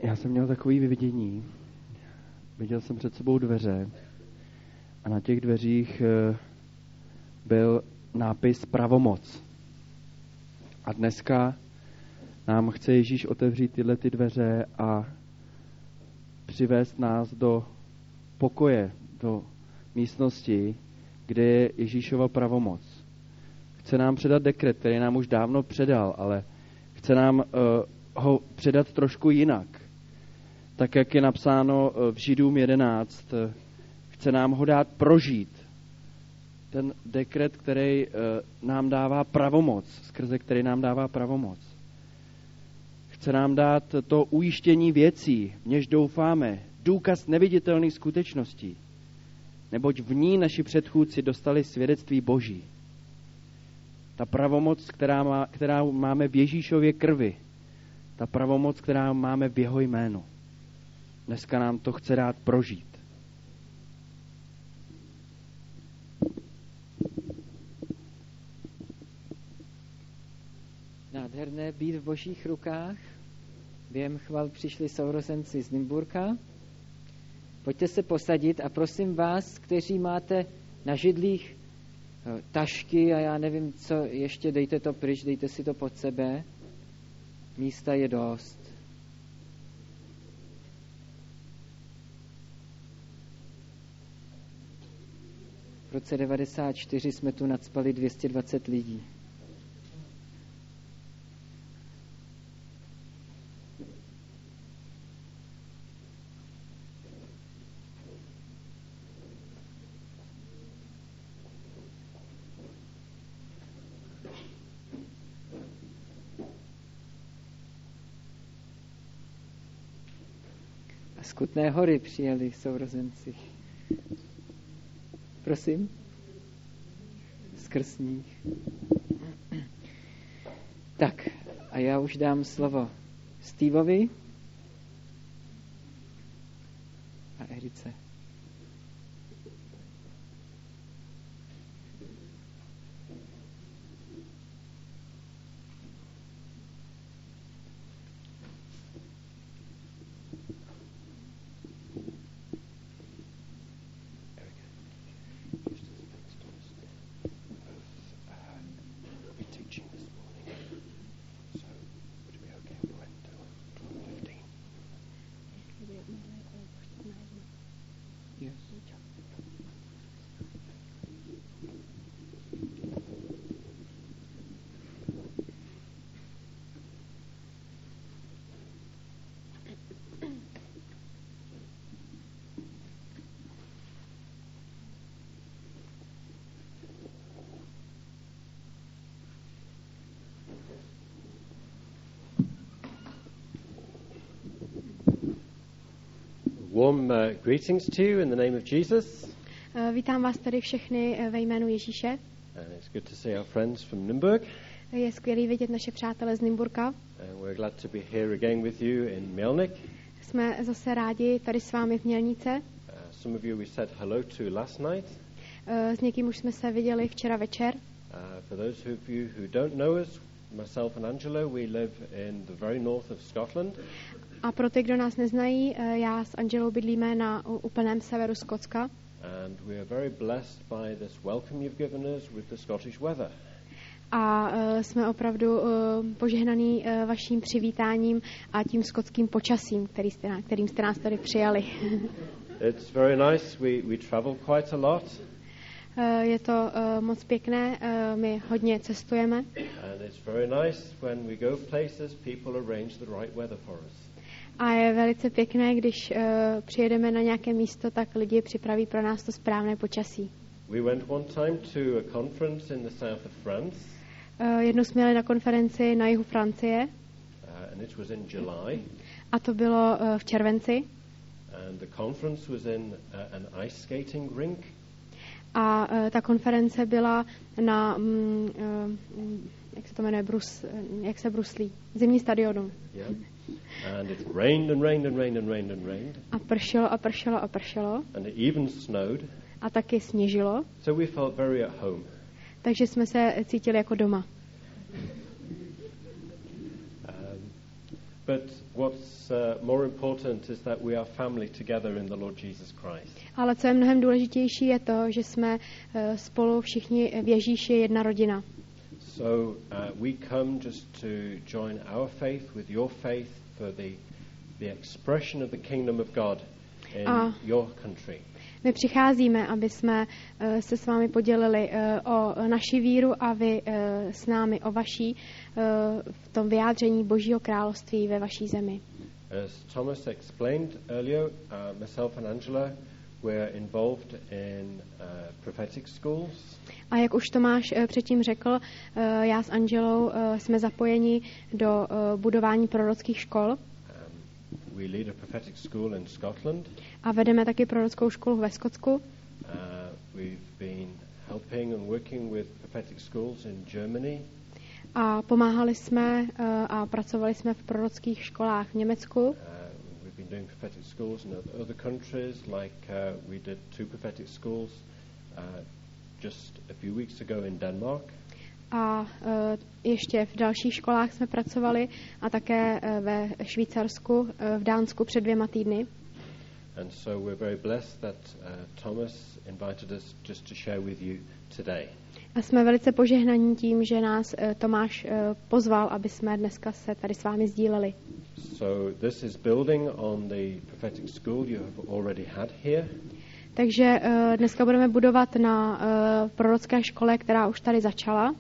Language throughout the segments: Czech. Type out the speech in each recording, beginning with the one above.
Já jsem měl takový vidění. Viděl jsem před sebou dveře a na těch dveřích byl nápis pravomoc. A dneska nám chce Ježíš otevřít tyhle ty dveře a přivést nás do pokoje, do místnosti, kde je Ježíšova pravomoc. Chce nám předat dekret, který nám už dávno předal, ale chce nám ho předat trošku jinak. Tak, jak je napsáno v Židům 11, chce nám ho dát prožít. Ten dekret, který nám dává pravomoc, skrze který nám dává pravomoc. Chce nám dát to ujištění věcí, v něž doufáme, důkaz neviditelných skutečností, neboť v ní naši předchůdci dostali svědectví Boží. Ta pravomoc, která máme v Ježíšově krvi, ta pravomoc, která máme v jeho jménu. Dneska nám to chce dát prožít. Nádherné být v Božích rukách. Během chval přišli sourozenci z Nymburka. Pojďte se posadit a prosím vás, kteří máte na židlích tašky a já nevím co, ještě dejte to pryč, dejte si to pod sebe. Místa je dost. V roce 1994 jsme tu nacpali 220 lidí. A z Kutné Hory přijeli sourozenci. Prosím? Z Krsních. Tak, a já už dám slovo Steveovi a Erice. Warm greetings to you in the name of Jesus. Vítám vás tady všechny ve jménu Ježíše. And it's good to see our friends from Nymburk. Je skvělý vidět naše přátele z Nymburka. And we're glad to be here again with you in Mělník. Jsme zase rádi tady s vámi v Mělnice. Some of you we said hello to last night. S někým už jsme se viděli včera večer. For those of you who don't know us, myself and Angelo, we live in the very north of Scotland. A pro ty, kdo nás neznají, já s Angelou bydlíme na úplném severu Skotska. And we are very blessed by this welcome you've given us with the Scottish weather. A jsme opravdu požehnaní vaším přivítáním a tím skotským počasím, kterým jste nás tady přijali. It's very nice. We travel quite a lot. Je to moc pěkné, my hodně cestujeme. And it's very nice when we go places, people arrange the right weather for us. A je velice pěkné, když přijedeme na nějaké místo, tak lidi připraví pro nás to správné počasí. We went one time to a conference in the south of France. Jednou jsme jeli na konferenci na jihu Francie. And it was in July. A to bylo v červenci. And the conference was in an ice skating rink. A ta konference byla na jak se to jmenuje, jak se bruslí, zimní stadionu. Yeah. And it rained and rained and rained and rained and rained. A pršelo a pršelo a pršelo. And it even snowed. A taky sněžilo. So we felt very at home. Takže jsme se cítili jako doma. But what's more important is that we are family together in the Lord Jesus Christ. Ale co je mnohem důležitější, je to, že jsme spolu všichni v Ježíši jedna rodina. So we come just to join our faith with your faith for the expression of the kingdom of God in your country. My přicházíme, aby jsme se s vámi podělili o naši víru a vy s námi o vaší v tom vyjádření Božího království ve vaší zemi. As Thomas explained earlier, myself and Angela were involved in prophetic schools. A jak už Tomáš předtím řekl, já s Angelou jsme zapojeni do budování prorockých škol. We lead a prophetic school in Scotland. A vedeme taky prorockou školu ve Skotsku. We've been helping and working with prophetic schools in Germany. A pomáhali jsme a pracovali jsme v prorockých školách v Německu. We've been doing prophetic schools in other countries, like we did 2 prophetic schools just a few weeks ago in Denmark. A ještě v dalších školách jsme pracovali a také ve Švýcarsku, v Dánsku před 2 týdny. And so we're very blessed that Thomas invited us just to share with you today. A jsme velice požehnaní tím, že nás Tomáš pozval, aby jsme dneska se tady s vámi sdíleli. So this is building on the prophetic school you have already had here. Takže dneska budeme budovat na prorocké škole, která už tady začala.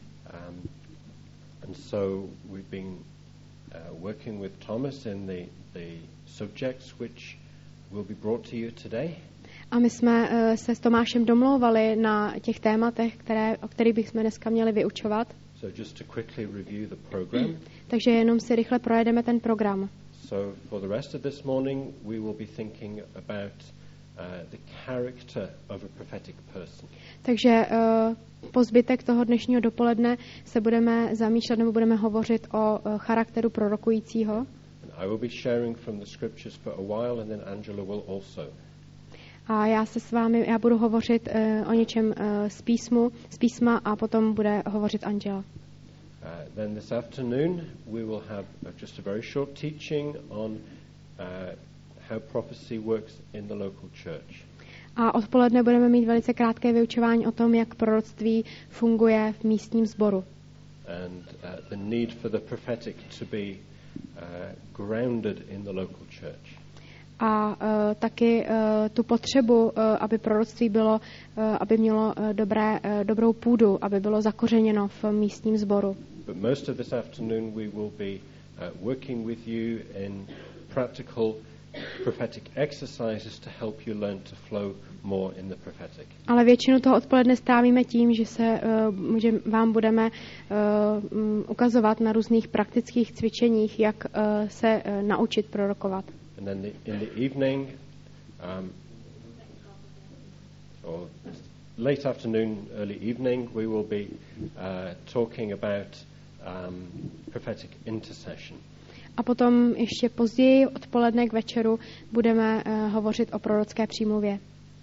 And so we've been working with Thomas in the subjects which will be brought to you today. A my jsme se s Tomášem domlouvali na těch tématech, o kterých bychom dneska měli vyučovat. So just to quickly review the program. Takže jenom si rychle projedeme ten program. So for the rest of this morning we will be thinking about the character of a prophetic person. Takže po zbytek toho dnešního dopoledne se budeme zamýšlet nebo budeme hovořit o charakteru prorokujícího. I will be sharing from the scriptures for a while and then Angela will also. A já budu hovořit o něčem z písma a potom bude hovořit Angela. Then this afternoon we will have just a very short teaching on how prophecy works in the local church. A odpoledne budeme mít velice krátké vyučování o tom, jak proroctví funguje v místním sboru. And the need for the prophetic to be grounded in the local church. A taky tu potřebu, aby proroctví bylo, aby mělo dobrou půdu, aby bylo zakořeněno v místním sboru. But most of this afternoon we will be working with you in practical prophetic exercises to help you learn to flow more in the prophetic. Ale většinu toho odpoledne strávíme tím, že vám budeme ukazovat na různých praktických cvičeních, jak se naučit prorokovat. And then in the evening, or late afternoon, early evening, we will be talking about prophetic intercession. A potom ještě později odpoledne k večeru budeme hovořit o prorocké přímluvě.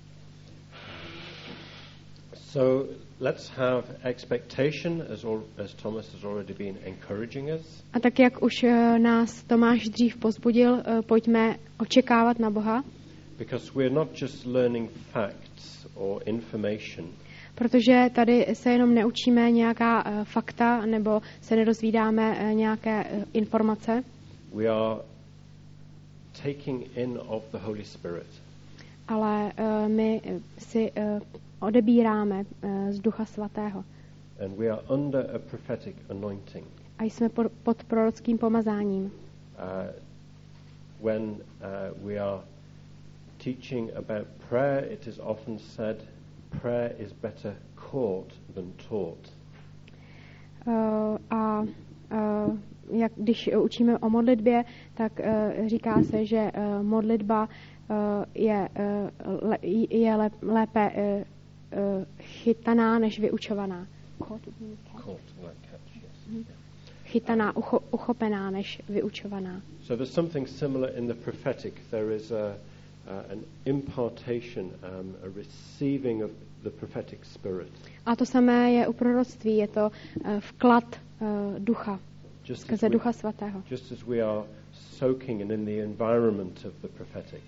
So let's have expectation, as Thomas has already been encouraging us. A tak, jak už nás Tomáš dřív povzbudil, pojďme očekávat na Boha. Because we're not just learning facts or information. Protože tady se jenom neučíme nějaká fakta nebo se nedozvídáme nějaké informace. We are taking in of the Holy Spirit. Ale my si odebíráme z Ducha Svatého. And we are under a prophetic anointing. A jsme pod prorockým pomazáním. When we are teaching about prayer, it is often said prayer is better caught than taught. Jak když učíme o modlitbě, tak říká se, že modlitba je lépe chytaná než vyučovaná. Chytaná, uchopená než vyučovaná. So there's something similar in the prophetic. There is an impartation, a receiving of the prophetic spirit. A to samé je u proroctví, je to vklad ducha. skrze Ducha Svatého. Just as we are soaking in the environment of the prophetic.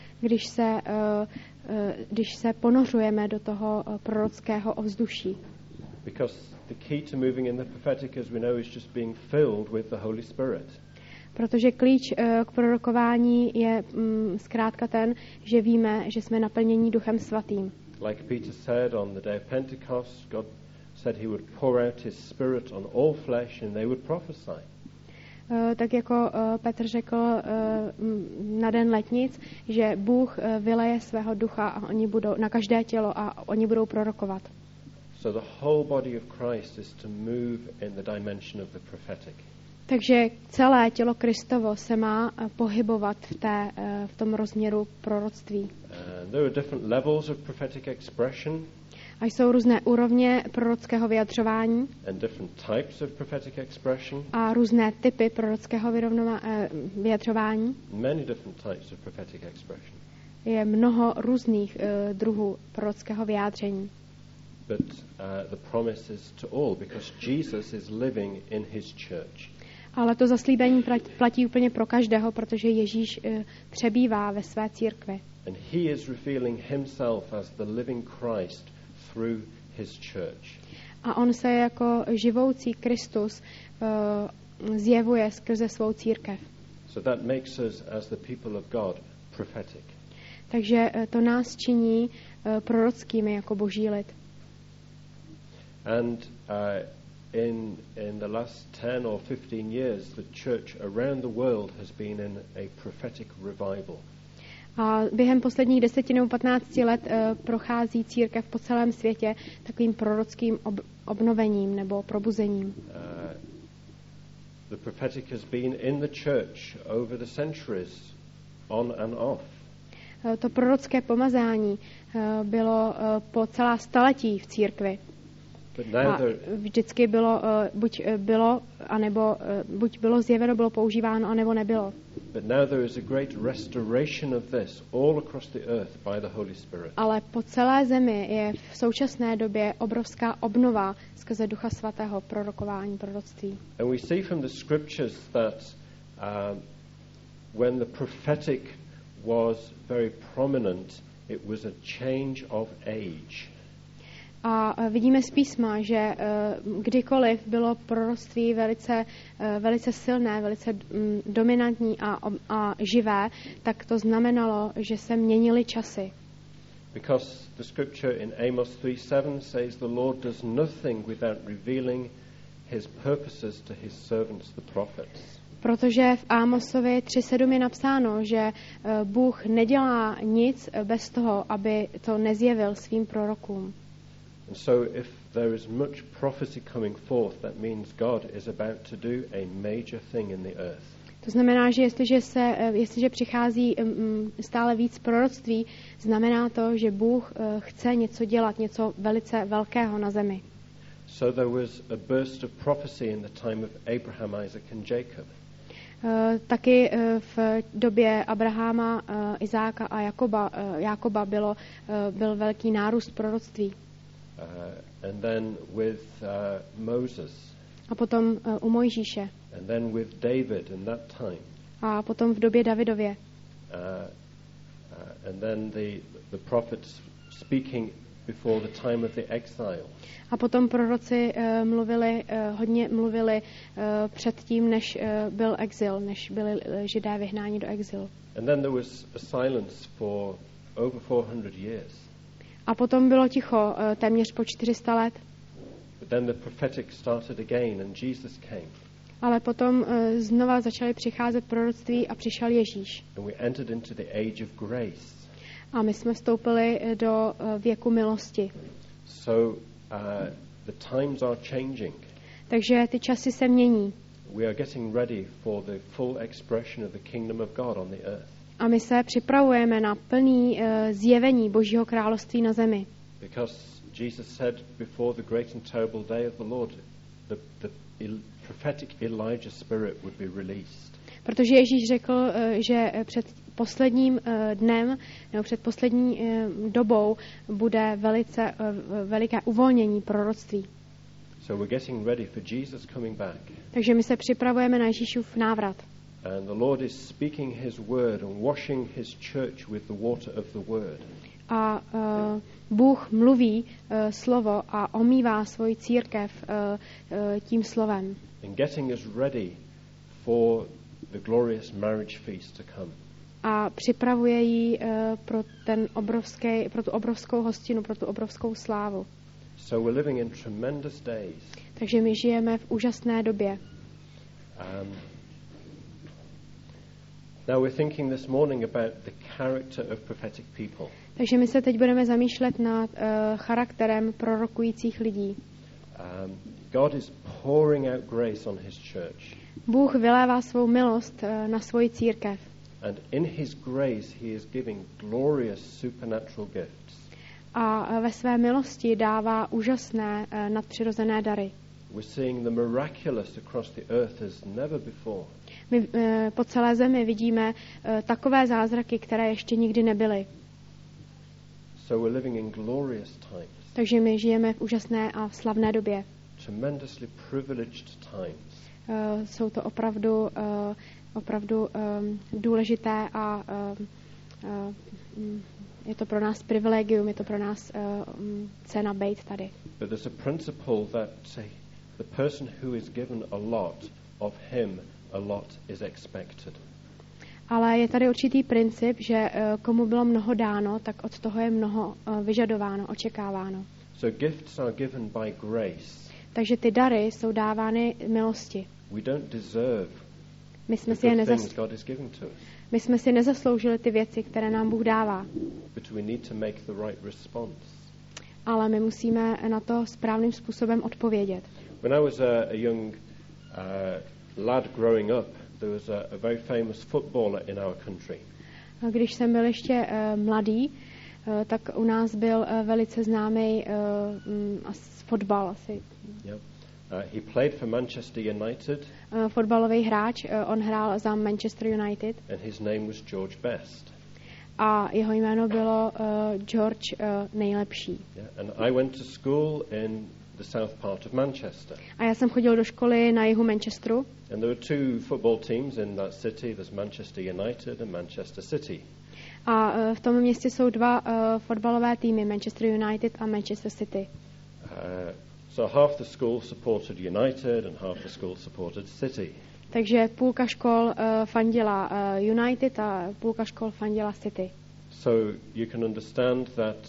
Když se ponořujeme do toho prorockého ovzduší. Because the key to moving in the prophetic, as we know, is just being filled with the Holy Spirit. Protože klíč k prorokování je zkrátka ten, že víme, že jsme naplnění Duchem Svatým. Like Peter said on the day of Pentecost, God said he would pour out his spirit on all flesh and they would prophesy. Tak jako Petr řekl na den letnic, že Bůh vyleje svého ducha a oni budou na každé tělo a oni budou prorokovat. So the whole body of Christ is to move in the dimension of the prophetic. Takže celé tělo Kristovo se má pohybovat v tom rozměru proroctví. There are different levels of prophetic expression. A jsou různé úrovně prorockého vyjadřování. And different types of prophetic expression. A různé typy prorockého vyjadřování. Many different types of prophetic expression. Je mnoho různých druhů prorockého vyjádření. But the promise is to all, because Jesus is living in his church. Ale to zaslíbení platí úplně pro každého, protože Ježíš přebývá ve své církvi. And he is revealing himself as the living Christ through his church. A on se jako živoucí Kristus zjevuje skrze svou církev. So that makes us, as the people of God, prophetic. Takže to nás činí prorockými jako boží lid. And in the last 10 or 15 years, the church around the world has been in a prophetic revival. A během posledních 10 nebo 15 let prochází církev po celém světě takovým prorockým obnovením nebo probuzením. The prophetic has been in the church over the centuries, on and off. To prorocké pomazání bylo po celá staletí v církvi. A vždycky bylo, buď bylo zjeveno, bylo používáno, anebo nebylo. Ale po celé zemi je v současné době obrovská obnova skrze Ducha Svatého prorokování, proroctví. And we see from the scriptures that when the prophetic was very prominent, it was a change of age. A vidíme z písma, že kdykoliv bylo proroctví velice silné, velice dominantní a živé, tak to znamenalo, že se měnily časy. Because the scripture in Amos 3:7 says the Lord does nothing without revealing his purposes to his servants the prophets. Protože v Ámosovi 3:7 je napsáno, že Bůh nedělá nic bez toho, aby to nezjevil svým prorokům. And so if there is much prophecy coming forth, that means God is about to do a major thing in the earth. To znamená, že jestliže přichází stále víc proroctví, znamená to, že Bůh chce něco dělat, něco velice velkého na zemi. So there was a burst of prophecy in the time of Abraham, Isaac and Jacob. Taky v době Abraháma, Izáka a Jákoba byl velký nárůst proroctví. And then with Moses. A potom u Mojžíše. And then with David in that time. A potom v době Davidově. And then the prophets speaking before the time of the exile. A potom proroci hodně mluvili předtím, než byl exil, než byli Židé vyhnáni do exilu. And then there was a silence for over 400 years. A potom bylo ticho téměř po 400 let. But then the prophetic started again and Jesus came. Ale potom znova začaly přicházet proroctví a přišel Ježíš. And we entered into the age of grace. A my jsme vstoupili do věku milosti. So the times are changing. Takže ty časy se mění. We are getting ready for the full expression of the kingdom of God on the earth. A my se připravujeme na plný zjevení Božího království na zemi. Because Jesus said before the great and terrible day of the Lord, the prophetic Elijah spirit would be released. Protože Ježíš řekl, že před posledním dnem nebo před poslední dobou bude veliké uvolnění proroctví. So we're getting ready for Jesus coming back. Takže my se připravujeme na Ježíšův návrat. And the Lord is speaking his word and washing his church with the water of the word. A Bůh mluví slovo a omývá svoji církev tím slovem. And getting us ready for the glorious marriage feast to come. A připravuje ji pro tu obrovskou hostinu, pro tu obrovskou slávu. So we're living in tremendous days. Takže my žijeme v úžasné době. Now we're thinking this morning about the character of prophetic people. Takže my se teď budeme zamýšlet nad charakterem prorokujících lidí. God is pouring out grace on his church. Bůh vylévá svou milost na svoji církev. And in his grace he is giving glorious supernatural gifts. A ve své milosti dává úžasné nadpřirozené dary. We're seeing the miraculous across the earth as never before. My po celé zemi vidíme takové zázraky, které ještě nikdy nebyly. So we're living in glorious times. Takže my žijeme v úžasné a slavné době. Tremendously privileged times. Jsou to opravdu důležité a je to pro nás privilegium, je to pro nás cena být tady. But there's a principle that the person who is given a lot, of him a lot is expected. Ale je tady určitý princip, že komu bylo mnoho dáno, tak od toho je mnoho vyžadováno, očekáváno. So gifts are given by grace. Takže ty dary jsou dávány milosti. We don't deserve my jsme si nezasloužili ty věci, které nám Bůh dává. But we need to make the right response. Ale my musíme na to správným způsobem odpovědět. When I was a young lad growing up, there was a very famous footballer in our country. Když jsem byl ještě mladý, tak u nás byl velice známý fotbal asi. Yeah. He played for Manchester United. Fotbalový hráč, on hrál za Manchester United. And his name was George Best. A jeho jméno bylo George nejlepší. Yeah. And I went to school in the south part of Manchester. A já jsem chodil do školy na jihu Manchesteru. And there were two football teams in that city. There's Manchester United and Manchester City. A v tom městě jsou dva fotbalové týmy, Manchester United a Manchester City. So half the school supported United and half the school supported City. Takže půlka škol fandila United a půlka škol fandila City. So you can understand that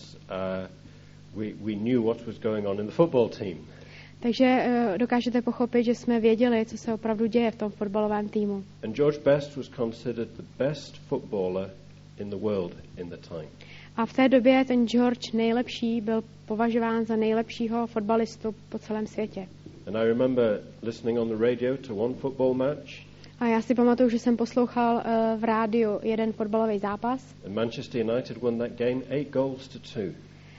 we knew what was going on in the football team. Takže dokážete pochopit, že jsme věděli, co se opravdu děje v tom fotbalovém týmu. And George Best was considered the best footballer in the world in the time. A v té době ten George nejlepší byl považován za nejlepšího fotbalistu po celém světě. And I remember listening on the radio to one football match. A já si pamatuju, že jsem poslouchal v rádiu jeden fotbalový zápas. And Manchester United won that game 8-2.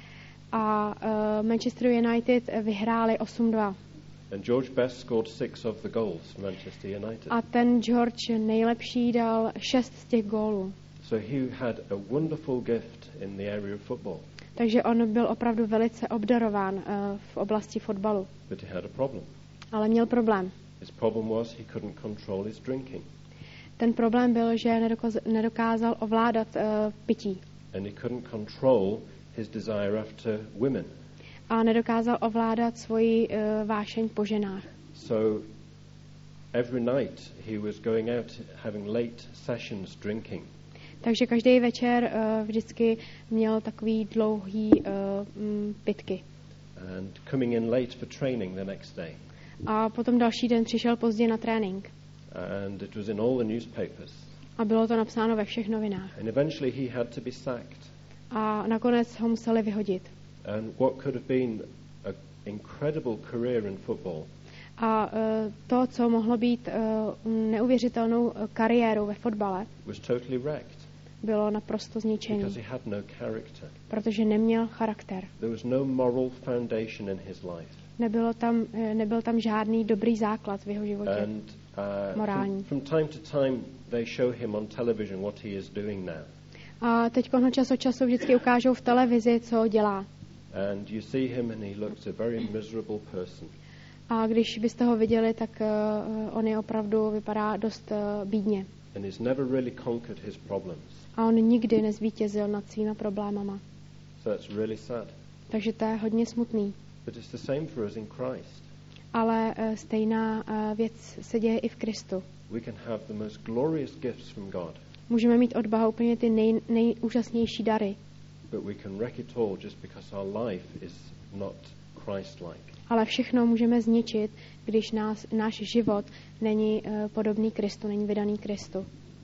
A Manchester United vyhráli 8-2. And George Best scored 6 of the goals for Manchester United. A ten George nejlepší dal 6 z těch gólů. So he had a wonderful gift in the area of football. Takže on byl opravdu velice obdarován v oblasti fotbalu. But he had a problem. Ale měl problém. His problem was he couldn't control his drinking. Ten problém byl, že nedokázal ovládat pití. And he couldn't control his desire after women. A nedokázal ovládat svoji vášeň po ženách. So every night he was going out having late sessions drinking. Takže každý večer vždycky měl takový dlouhý pitky. And coming in late for training the next day. A potom další den přišel pozdě na trénink. And it was in all the newspapers. A bylo to napsáno ve všech novinách. And eventually he had to be sacked. A nakonec ho museli vyhodit. And what could have been an incredible career in football. A to, co mohlo být neuvěřitelnou kariérou ve fotbale, was totally wrecked. Bylo naprosto zničený. Because he had no character. Protože neměl charakter. There was no moral foundation in his life. Nebyl tam žádný dobrý základ v jeho životě. And morální. From time to time they show him on television what he is doing now. A teď ho čas od času vždycky ukážou v televizi, co dělá. And you see him and he looks a very miserable person. A když byste ho viděli, tak on je opravdu vypadá dost bídně. And he's never really conquered his problems. A on nikdy nezvítězil nad svými problémama. So it's really sad. Takže to je hodně smutný. But it's the same for us in Christ. Ale stejná věc se děje i v Kristu. We can have the most glorious gifts from God. Můžeme mít od Boha úplně ty nejúžasnější dary. But we can wreck it all just because our life is not Christ-like. Ale všechno můžeme zničit, když náš život není podobný Kristu, není vydaný Kristu.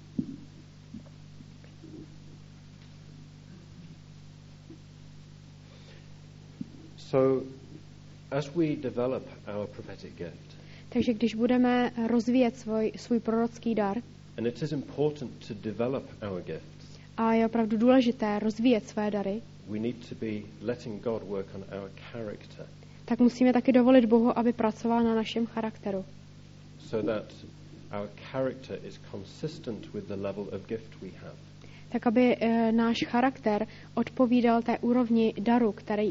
So, as we develop our prophetic gift, takže když budeme rozvíjet svůj prorocký dar, and it is important to develop our gifts, a je opravdu důležité rozvíjet své dary, we need to be letting God work on our character, tak musíme taky dovolit Bohu, aby pracoval na našem charakteru. so that our character is consistent with the level of gift we have. Tak aby náš charakter odpovídal té úrovni daru,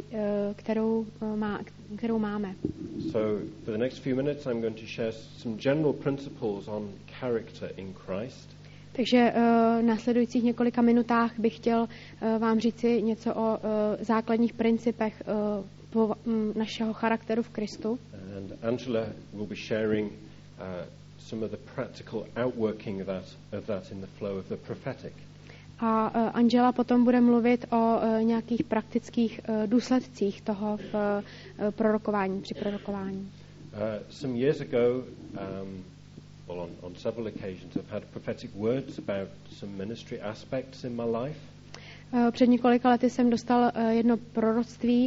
kterou máme. So, for the next few minutes, I'm going to share some general principles on character in Christ. Takže v následujících několika minutách bych chtěl vám říci něco o základních principech našeho charakteru v Kristu. And Angela will be sharing some of the practical outworking of that in the flow of the prophetic. A Angela potom bude mluvit o nějakých praktických důsledcích toho v prorokování, při prorokování. Some years ago, on several occasions, I've had prophetic words about some ministry aspects in my life. Před několika lety jsem dostal jedno proroctví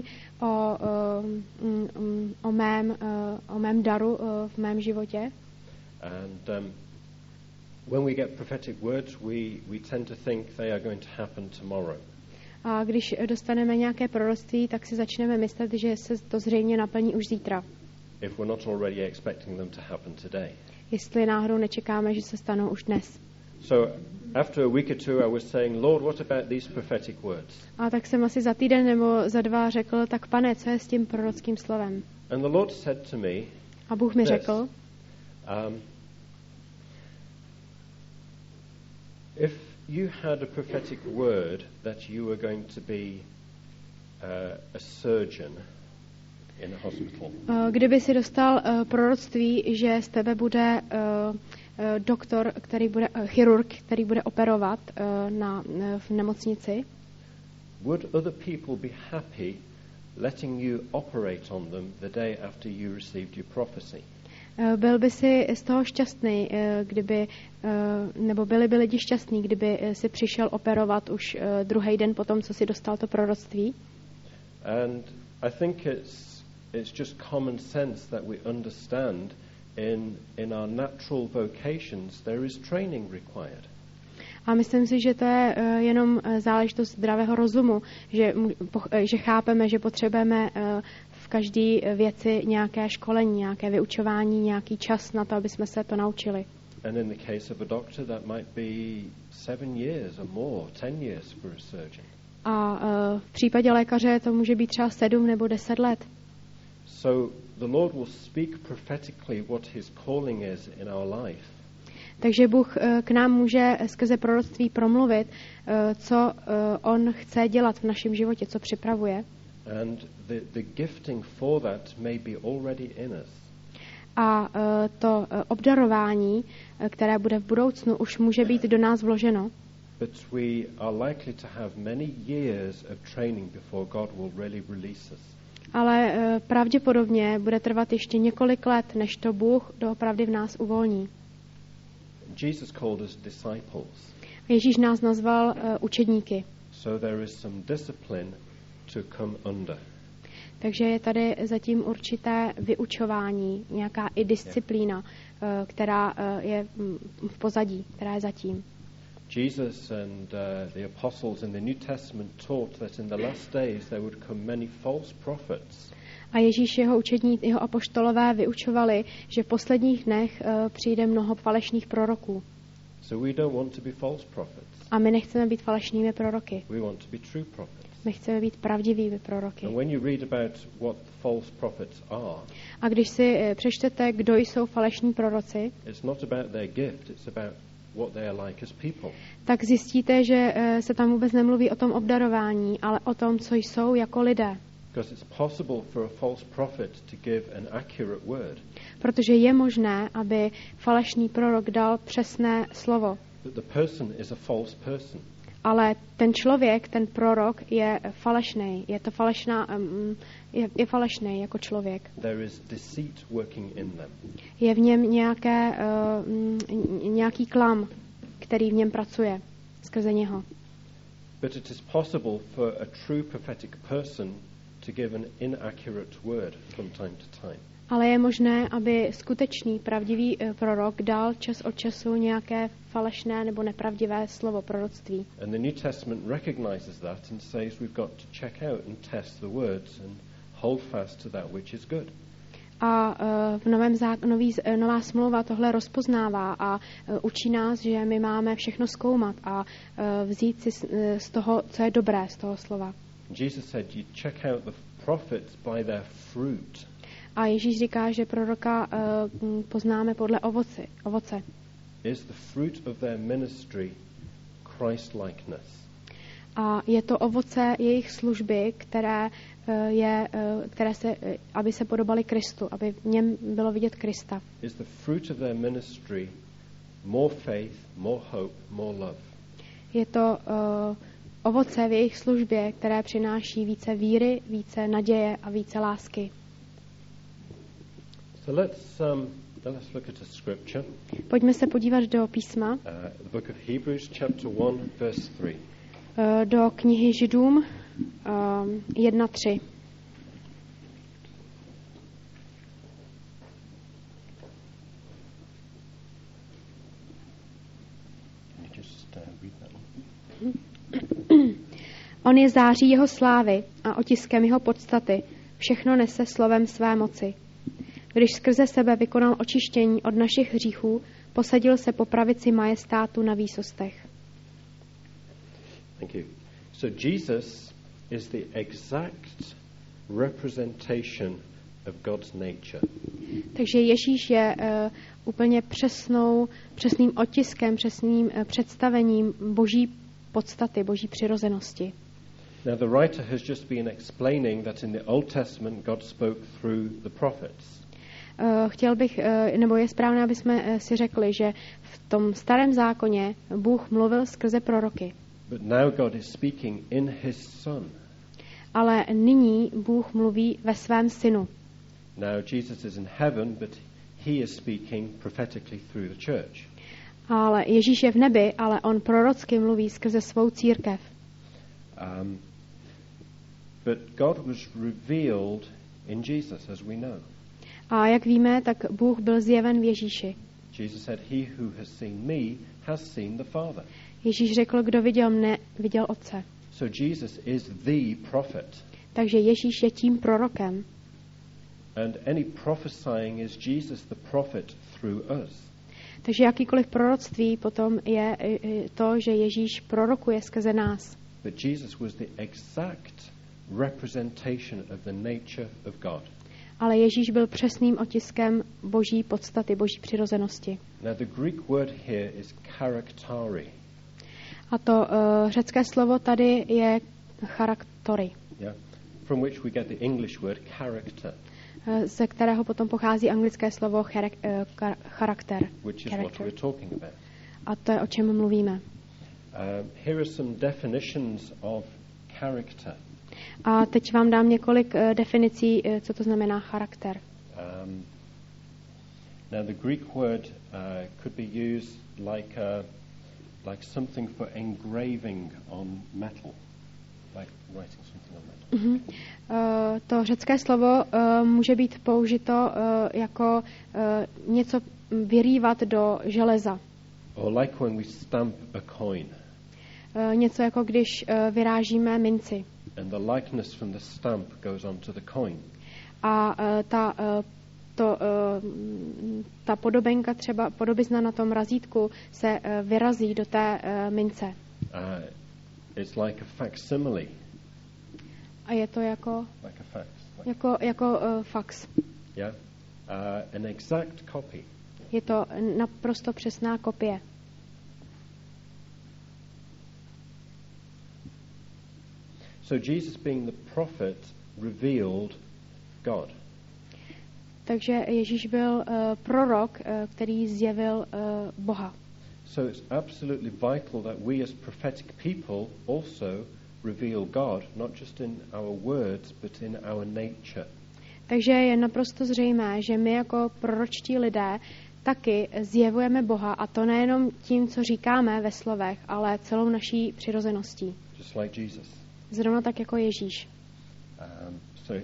o mém daru v mém životě. And when we get prophetic words, we tend to think they are going to happen tomorrow. A když dostaneme nějaké proroctví, tak si začneme myslet, že se to zřejmě naplní už zítra. If we're not already expecting them to happen today. Jestli náhodou nečekáme, že se stanou už dnes. So after a week or two, I was saying, Lord, what about these prophetic words? A tak jsem asi za týden nebo za dva řekl, tak Pane, co je s tím prorockým slovem? And the Lord said to me, A Bůh mi this, řekl, if you had a prophetic word that you were going to be a surgeon in a hospital. Kdyby si dostal proroctví, že z tebe bude doktor, který bude chirurg, který bude operovat v nemocnici, would other people be happy letting you operate on them the day after you received your prophecy? Byl by si z toho šťastný, nebo byli by lidi šťastní, kdyby si přišel operovat už druhý den potom, co si dostal to proroctví? And I think it's just common sense that we understand in our natural vocations there is training required. A myslím si, že to je jenom záležitost zdravého rozumu, že chápeme, že potřebujeme v každé věci nějaké školení, nějaké vyučování, nějaký čas na to, aby jsme se to naučili. And in the case of a doctor that might be 7 years or more, 10 years for a surgeon. A v případě lékaře to může být třeba 7 nebo 10 let. So the Lord will speak prophetically what his calling is in our life. Takže Bůh k nám může skrze proroctví promluvit, co on chce dělat v našem životě, co připravuje. And the gifting for that may be already in us. A to obdarování, které bude v budoucnu, už může být do nás vloženo. But we are likely to have many years of training before God will really release us. Ale pravděpodobně bude trvat ještě několik let, než to Bůh doopravdy v nás uvolní. Jesus called us disciples. Ježíš nás nazval učedníky. So there is some discipline to come under. Takže je tady zatím určité vyučování, nějaká i disciplína, která je v pozadí, která je zatím. Jesus and the apostles in the New Testament taught that in the last days there would come many false prophets. A Ježíš, jeho učední, jeho apoštolové vyučovali, že v posledních dnech přijde mnoho falešných proroků. So we don't want to be false prophets. A my nechceme být falešnými proroky. We want to be true prophets. My chceme být pravdivými proroky. And when you read about what false prophets are, A když si přečtete, kdo jsou falešní proroci, it's not about their gift, it's about what they are like as people. tak zjistíte, že se tam vůbec nemluví o tom obdarování, ale o tom, co jsou jako lidé. Because it's possible for a false prophet to give an accurate word, Protože je možné, aby falešný prorok dal přesné slovo. but the person is a false person. Ale ten člověk, ten prorok je falešný. Je to falešná, je falešný jako člověk. There is deceit working in them. Je v něm nějaký klam, který v něm pracuje skrze něho. But it is possible for a true prophetic person to give an inaccurate word from time to time. Ale je možné, aby skutečný, pravdivý prorok dal čas od času nějaké falešné nebo nepravdivé slovo proroctví. And the New Testament recognizes that and says we've got to check out and test the words and hold fast to that which is good. A v Nová smlouva tohle rozpoznává a učí nás, že my máme všechno zkoumat a vzít si z toho, co je dobré, z toho slova. Jesus said you check out the prophets by their fruit. A Ježíš říká, že proroka poznáme podle ovoce. Is the fruit of their ministry Christ-likeness? A je to ovoce jejich služby, které se, aby se podobaly Kristu, aby v něm bylo vidět Krista. Is the fruit of their ministry more faith, more hope, more love? Je to ovoce v jejich službě, které přináší více víry, více naděje a více lásky. So let's look at a scripture. Pojďme se podívat do písma, The book of Hebrews, chapter 1, verse 3. Do knihy Židům 1:3. On je září jeho slávy a otiskem jeho podstaty. Všechno nese slovem své moci. Když skrze sebe vykonal očištění od našich hříchů, posadil se po pravici majestátu na výsostech. Thank you. So Jesus is the exact representation of God's nature. Takže Ježíš je úplně přesným otiskem, přesným představením boží podstaty, boží přirozenosti. Now the writer has just been explaining that in the Old Testament God spoke through the prophets. Chtěl bych, nebo je správné, aby jsme si řekli, že v tom starém zákoně Bůh mluvil skrze proroky. But now God is speaking in his Son. Ale nyní Bůh mluví ve svém synu. Now Jesus is in heaven, but he is speaking prophetically through the church. Ale Ježíš je v nebi, ale on prorocky mluví skrze svou církev. But God was revealed in Jesus, as we know. A jak víme, tak Bůh byl zjeven v Ježíši. Jesus said, "He who has seen me has seen the Father." Ježíš řekl, kdo viděl mne, viděl Otce. So Jesus is the prophet. Takže Ježíš je tím prorokem. And any prophesying is Jesus the prophet through us. Takže jakýkoliv proroctví potom je to, že Ježíš prorokuje skrze nás. But Jesus was the exact representation of the nature of God. Ale Ježíš byl přesným otiskem boží podstaty, boží přirozenosti. Now the Greek word here is charaktari. A to řecké slovo tady je charaktory, Yeah, from which we get the English word character, ze kterého potom pochází anglické slovo charakter. which is what we're talking about. A to je, o čem mluvíme. Here are some definitions of character. A teď vám dám několik definicí, co to znamená charakter. Now the Greek word could be used like something for engraving on metal, like writing something on metal. To řecké slovo může být použito jako něco vyrývat do železa. Or like when we stamp a coin. Něco jako když vyrážíme minci. And the likeness from the stamp goes onto the coin. A ta podobenka, třeba podobizna na tom razítku, se vyrazí do té mince. It's like a facsimile A je to jako Like a fax. fax. Yeah? An exact copy. Je to naprosto přesná kopie. So Jesus, being the prophet, revealed God. Takže Ježíš byl prorok, který zjevil Boha. So it's absolutely vital that we as prophetic people also reveal God, not just in our words, but in our nature. Takže je naprosto zřejmé, že my jako proročtí lidé taky zjevujeme Boha, a to nejenom tím, co říkáme ve slovech, ale celou naší přirozeností. Just like Jesus. Zrovna tak jako Ježíš. So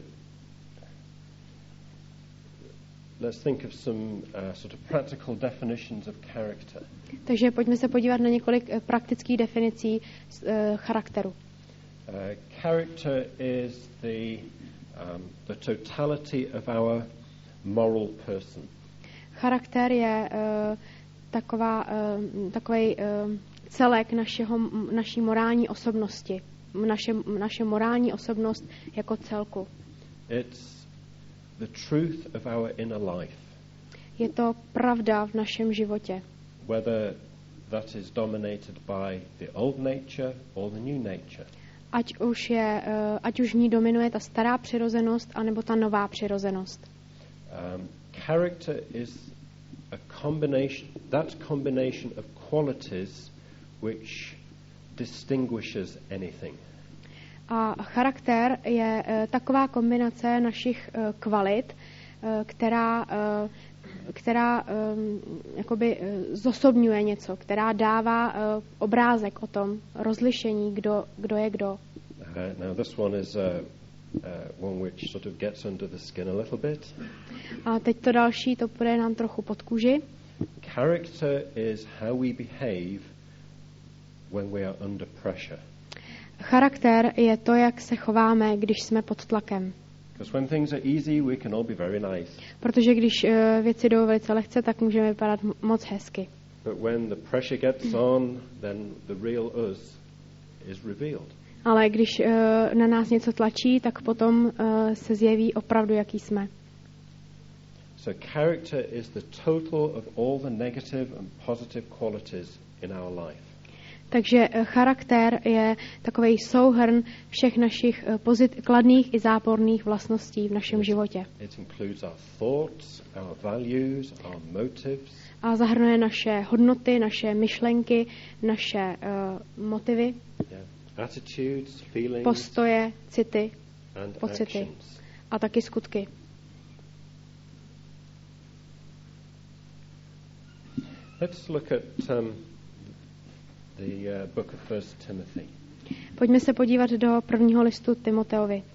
let's think of some sort of practical definitions of character. Takže pojďme se podívat na několik praktických definicí charakteru. Character is the totality of our moral person. Charakter je takový celek naší morální osobnosti. Naše morální osobnost jako celku. It's the truth of our inner life. Je to pravda v našem životě. Whether that is dominated by the old nature or the new nature. Ať už v ní dominuje ta stará přirozenost, anebo ta nová přirozenost. Character is that combination of qualities which distinguishes anything. A charakter je taková kombinace našich kvalit, která jakoby zosobňuje něco, která dává obrázek o tom rozlišení, kdo je kdo. Now this one is one which sort of gets under the skin a little bit. A teď to další, to půjde nám trochu pod kůži. Character is how we behave when we are under pressure. Charakter je to, jak se chováme, když jsme pod tlakem. Because when things are easy, we can all be very nice. Protože když věci jdou velice lehce, tak můžeme vypadat moc hezky. But when the pressure gets on, then the real us is revealed. Ale když na nás něco tlačí, tak potom se zjeví opravdu, jaký jsme. So character is the total of all the negative and positive qualities in our life. Takže charakter je takový souhrn všech našich kladných i záporných vlastností v našem životě. It includes our thoughts, our values, our motives. A zahrnuje naše hodnoty, naše myšlenky, naše motivy, Attitudes, feelings, postoje, city, and pocity actions. a taky skutky. Let's look at the book of 1 Timothy. Pojďme se podívat do prvního listu Timoteovi.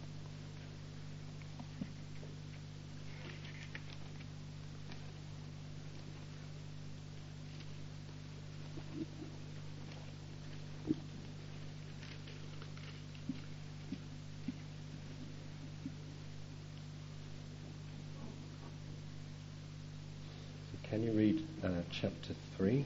Can you read chapter 3?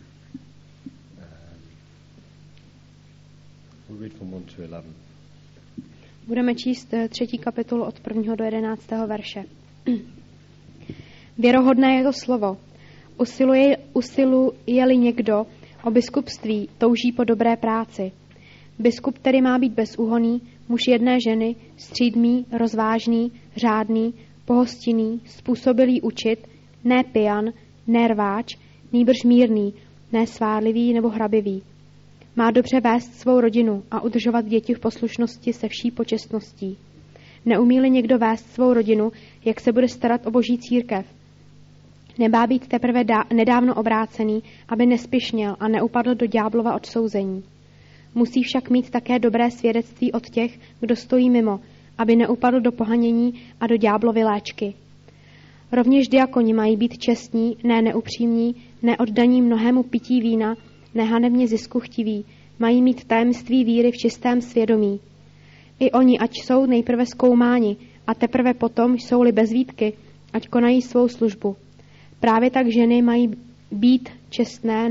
We'll read from 1 to 11. Budeme číst 3. kapitolu od 1. do 11. verše. Věrohodné je to slovo. Usiluje-li někdo o biskupství, touží po dobré práci. Biskup tedy má být bezúhonný, muž jedné ženy, střídmý, rozvážný, řádný, pohostinný, způsobilý učit, ne pijan, ne rváč, nýbrž mírný, ne svárlivý nebo hrabivý. Má dobře vést svou rodinu a udržovat děti v poslušnosti se vší počestností. Neumí-li někdo vést svou rodinu, jak se bude starat o boží církev? Nebá být teprve nedávno obrácený, aby nespěšněl a neupadl do ďáblova odsouzení. Musí však mít také dobré svědectví od těch, kdo stojí mimo, aby neupadl do pohanění a do ďáblovy léčky. Rovněž diakoni mají být čestní, ne neupřímní, neoddaní mnohému pití vína, nehanebně zisku chtiví, mají mít tajemství víry v čistém svědomí. I oni, ať jsou nejprve zkoumáni, a teprve potom, jsou-li bez výtky, ať konají svou službu. Právě tak ženy mají být čestné,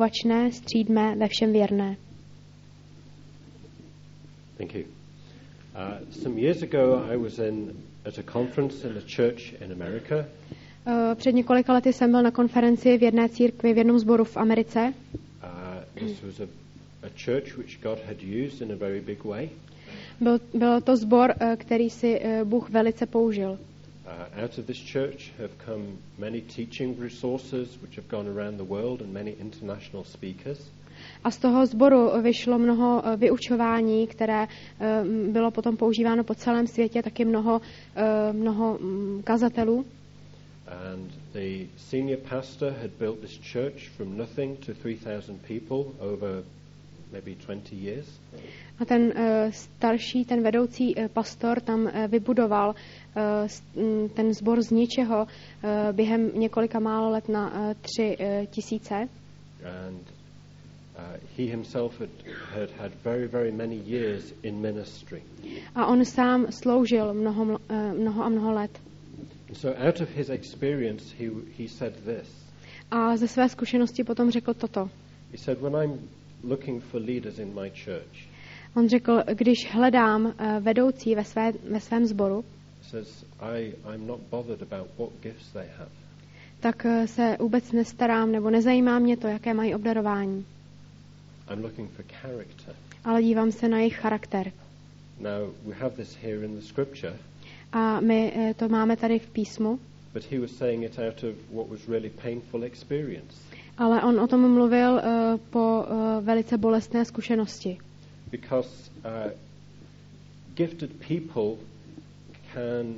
nepomlouvačné, střídmé, ve všem věrné. Thank you. Some years ago, I was at a conference in a church in America. Před několika lety jsem byl na konferenci v jedné církvi, v jednom sboru v Americe. This was a church which God had used in a very big way. Byl to sbor, který si Bůh velice použil. Out of this church have come many teaching resources which have gone around the world and many international speakers. A z toho sboru vyšlo mnoho vyučování, které bylo potom používáno po celém světě, taky mnoho kazatelů. And the senior pastor had built this church from nothing to 3,000 people over maybe 20 years. A ten starší, ten vedoucí pastor tam vybudoval ten sbor z ničeho během několika málo let na 3,000. And he himself had very, very many years in ministry. A on sám sloužil mnoho let. So out of his experience, he said this. A ze své zkušenosti potom řekl toto. He said, when I'm looking for leaders in my church, On řekl, když hledám vedoucí ve svém sboru, says, I'm not bothered about what gifts they have. tak se vůbec nestarám nebo nezajímá mě to, jaké mají obdarování. I'm looking for character. Ale dívám se na jejich charakter. Now, we have this here in the scripture. A my to máme tady v písmu. But he was saying it out of what was really painful experience. Ale on o tom mluvil po velice bolestné zkušenosti. Because gifted people can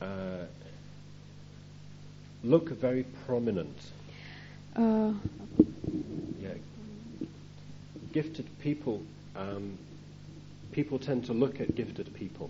look very prominent. Yeah. Gifted people, people tend to look at gifted people.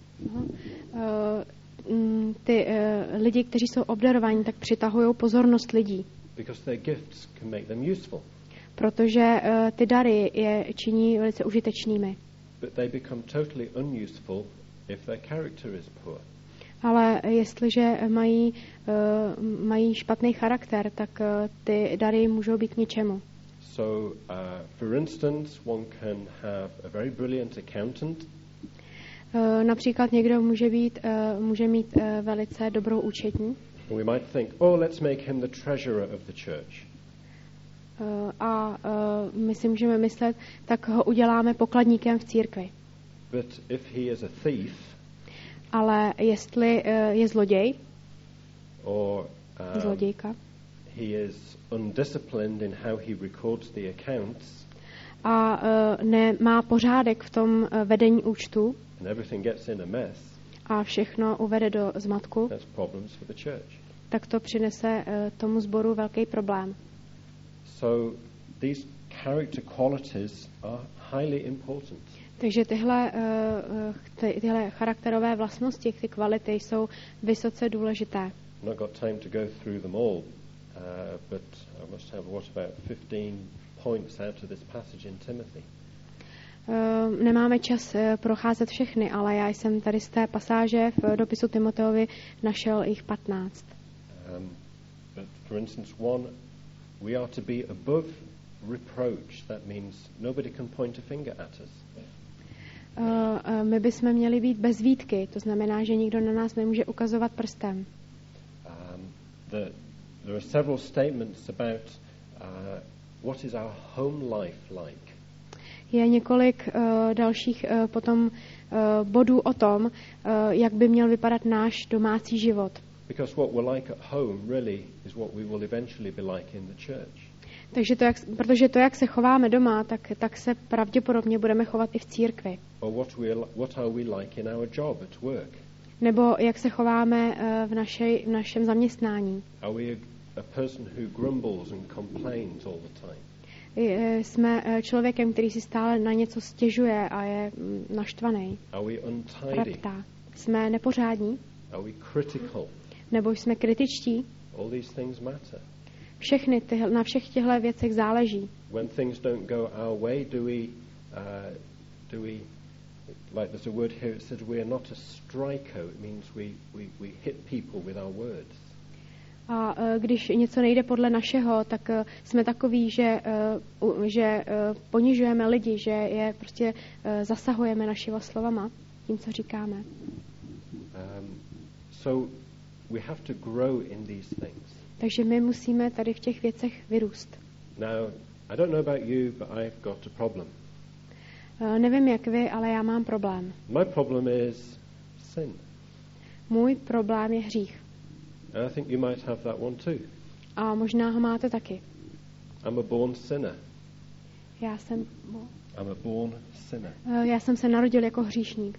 Ty lidi, kteří jsou obdarovaní, tak přitahují pozornost lidí. Because their gifts can make them useful. Protože ty dary je činí velice užitečnými. But they become totally unuseful if their character is poor. Ale jestliže mají špatný charakter, tak ty dary můžou být k ničemu. So, for instance, one can have a very brilliant accountant. Například někdo může mít velice dobrou účetní. We might think, oh, let's make him the treasurer of the church. A my si můžeme myslet, tak ho uděláme pokladníkem v církvi. But if he is a thief, ale jestli je zloděj, or zlodějka, he is undisciplined in how he records the accounts, a nemá pořádek v tom vedení účtu, and everything gets in a mess, a všechno uvede do zmatku, that's problems for the church. Tak to přinese tomu sboru velký problém. So these character qualities are highly important. Takže tyhle charakterové vlastnosti, ty kvality jsou vysoce důležité. I've not got time to go through them all, but I must have what about 15 points out of this passage in Timothy. Nemáme čas procházet všechny, ale já jsem tady z té pasáže v dopisu Timoteovi našel jich 15. But for instance, one, we are to be above reproach. That means nobody can point a finger at us. My bychom měli být bez výtky, to znamená, že nikdo na nás nemůže ukazovat prstem. There are several statements about what is our home life like. Je několik dalších potom bodů o tom, jak by měl vypadat náš domácí život. Because what we're like at home really is what we will eventually be like in the church. Takže protože to, jak se chováme doma, tak se pravděpodobně budeme chovat i v církvi. Or what are we like in our job at work? Nebo jak se chováme v našem zaměstnání. Are we a person who grumbles and complains all the time? Jsme člověkem, který si stále na něco stěžuje a je naštvaný. Are we untidy? Jsme nepořádní? Are we critical? Nebo jsme kritičtí? All these things matter. Na všech těchto věcech záleží. When things don't go our way, do we like there's a word here, it says we are not a striker. It means we hit people with our words. A když něco nejde podle našeho, tak jsme takoví, že ponižujeme lidi, že je prostě zasahujeme našimi slovama. tím, co říkáme. So we have to grow in these things. Takže my musíme tady v těch věcech vyrůst. Now, I don't know about you, but I've got a problem. Nevím, jak vy, ale já mám problém. My problem is sin. Můj problém je hřích. And I think you might have that one too. A možná ho máte taky. I'm a born sinner. Já jsem se narodil jako hříšník.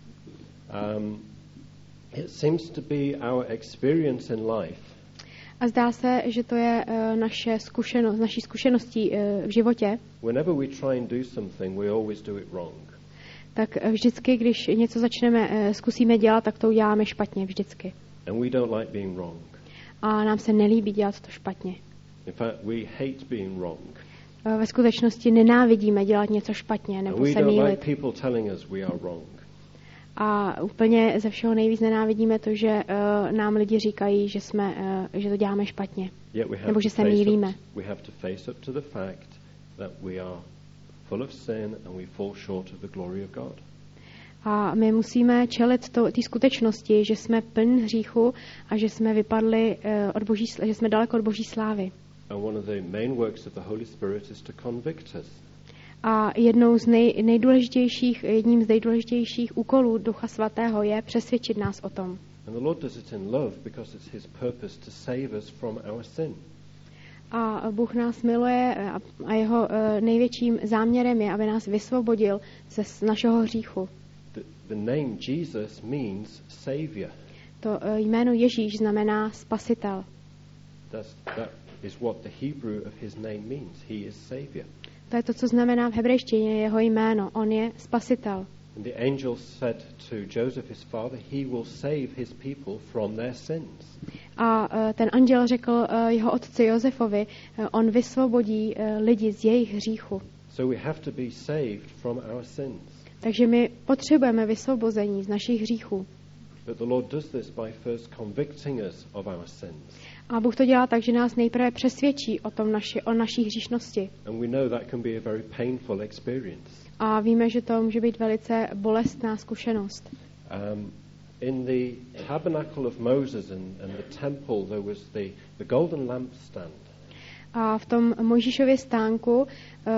It seems to be our experience in life. A zdá se, že to je naší zkušeností v životě. Whenever we try and do something, we always do it wrong. Tak vždycky, když něco zkusíme dělat, tak to uděláme špatně vždycky. And we don't like being wrong. A nám se nelíbí dělat to špatně. In fact, we hate being wrong. Ve skutečnosti nenávidíme dělat něco špatně nebo se mýlit. A úplně ze všeho nejvíc nenávidíme to, že nám lidi říkají, že to děláme špatně. Nebo že se mýlíme. A my musíme čelit té skutečnosti, že jsme plní hříchu a že jsme vypadli že jsme daleko od Boží slávy. A jedním z nejdůležitějších úkolů Ducha Svatého je přesvědčit nás o tom. A Bůh nás miluje a jeho největším záměrem je, aby nás vysvobodil z našeho hříchu. The name Jesus means savior. To jméno Ježíš znamená spasitel. That is what the Hebrew of his name means. He is savior. To je to, co znamená v hebrejštině jeho jméno. On je spasitel. And the angel said to Joseph his father, he will save his people from their sins. A ten anděl řekl jeho otci Josefovi, on vysvobodí lidi z jejich hříchu. So we have to be saved from our sins. Takže my potřebujeme vysvobození z našich hříchů. But the Lord does this by first convicting us of our sins. A Bůh to dělá tak, že nás nejprve přesvědčí o naší hříšnosti. And we know that can be a very painful experience. A víme, že to může být velice bolestná zkušenost. In the tabernacle of Moses and the temple there was the golden lampstand. A v tom Mojžíšově stánku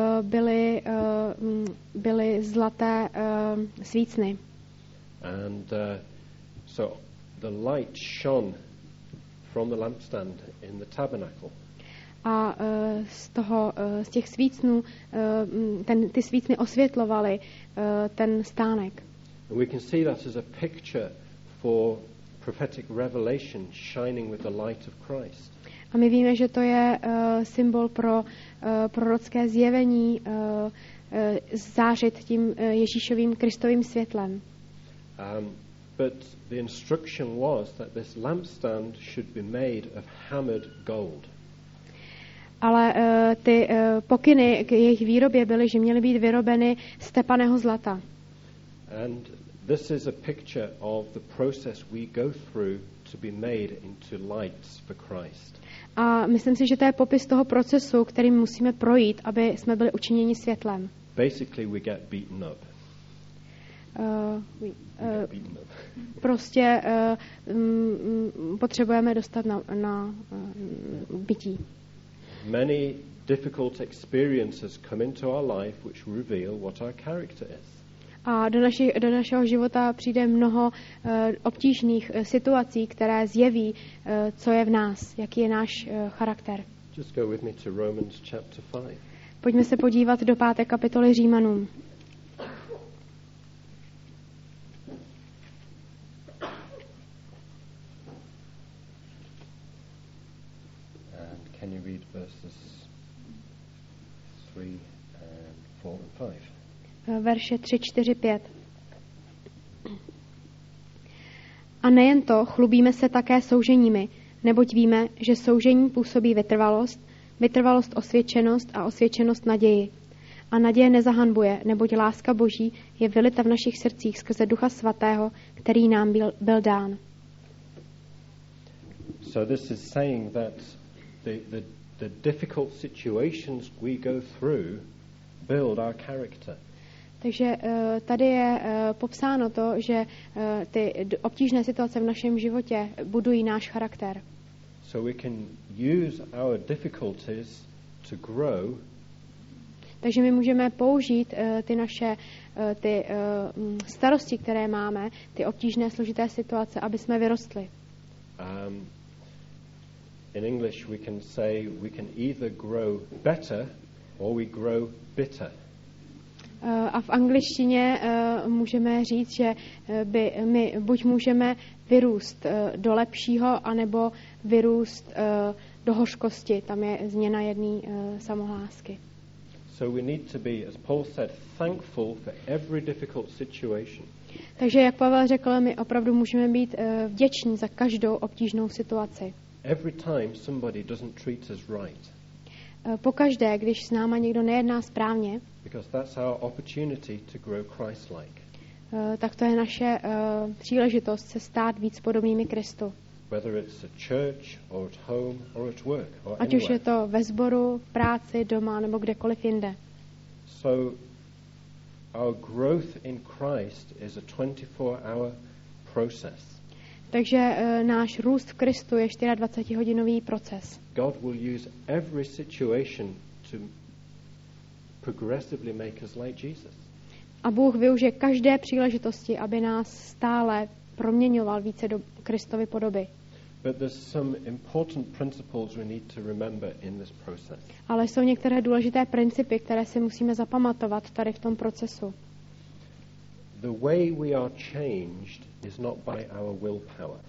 byly zlaté svícny. And so the light shone from the lampstand in the tabernacle. A z těch svícnů ty svícny osvětlovaly ten stánek. And we can see that as a picture for prophetic revelation shining with the light of Christ. A my víme, že to je symbol pro prorocké zjevení zářit tím Ježíšovým Kristovým světlem. But the instruction was that this lampstand should be made of hammered gold. Ale ty pokyny k jejich výrobě byly, že měly být vyrobeny z tepaného zlata. And this is a picture of the process we go through to be made into lights for Christ. A myslím si, že to je popis toho procesu, kterým musíme projít, aby jsme byli učiněni světlem. Basically we get beaten up. Prostě potřebujeme dostat na bytí. Many difficult experiences come into our life which reveal what our character is. A do našeho života přijde mnoho obtížných situací, které zjeví, co je v nás, jaký je náš charakter. Just go with me to Romans chapter 5. Pojďme se podívat do 5. kapitoly Římanům. Can you read verses 3 and 4 and 5? Verše 3, 4, 5. A nejen to, chlubíme se také souženími, neboť víme, že soužení působí vytrvalost osvědčenost a osvědčenost naději. A naděje nezahanbuje, neboť láska Boží je vylita v našich srdcích skrze Ducha Svatého, který nám byl dán. So this is saying that the difficult situations we go through build our character. Takže tady je popsáno to, že ty obtížné situace v našem životě budují náš charakter. So we can use our difficulties to grow. Takže my můžeme použít ty naše starosti, které máme, ty obtížné, složité situace, aby jsme vyrostli. In English we can say we can either grow better or we grow bitter. A v angličtině můžeme říct, že my buď můžeme vyrůst do lepšího, anebo vyrůst do hořkosti. Tam je změna jedné samohlásky. So we need to be, as Paul said, thankful for every difficult situation. Takže, jak Pavel řekl, my opravdu můžeme být vděční za každou obtížnou situaci. Every time somebody doesn't treat us right. Pokaždé, když s náma někdo nejedná správně, Because that's our opportunity to grow Christ-like. Tak to je naše příležitost se stát víc podobnými Kristu. Whether it's at church or at home or at work or Ať už je anywhere. to ve sboru, v práci, doma nebo kdekoliv jinde. So our growth in Christ is a 24-hour process. Takže náš růst v Kristu je 24-hodinový proces. God will use every situation to progressively make us like Jesus. A Bůh využije každé příležitosti, aby nás stále proměňoval více do Kristovy podoby. But there's some important principles we need to remember in this process. Ale jsou některé důležité principy, které si musíme zapamatovat tady v tom procesu. The way we are changed is not by our willpower.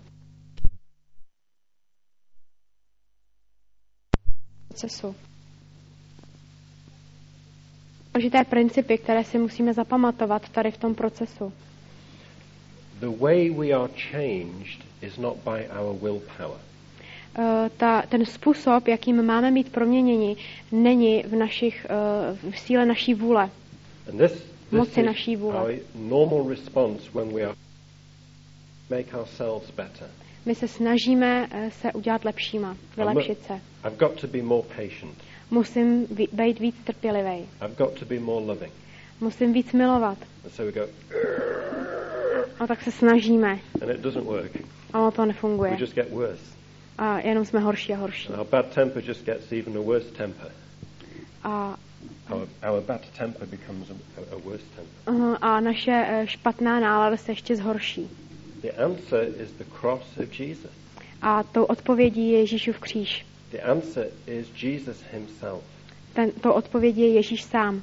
Důležité principy, které si musíme zapamatovat tady v tom procesu. The way we are changed is not by our willpower. Ten způsob, jakým máme mít proměnění, není v síle naší vůle. And this Moci is naší vůle. our normal response when we are make ourselves better. My se snažíme se udělat lepšíma, vylepšit se. I've got to be more patient. Musím být víc trpělivý. I've got to be more loving. Musím víc milovat. And so we go, A tak se snažíme. and it doesn't work. A ono to nefunguje. We just get worse. A jenom jsme horší a horší. And our bad temper just gets even a worse temper. A, Our bad temper becomes a worse temper. a naše špatná nálada se ještě zhorší. The answer is the cross of Jesus. A tou odpovědí je Ježíšův kříž. The answer is Jesus himself. Tou odpovědí je Ježíš sám.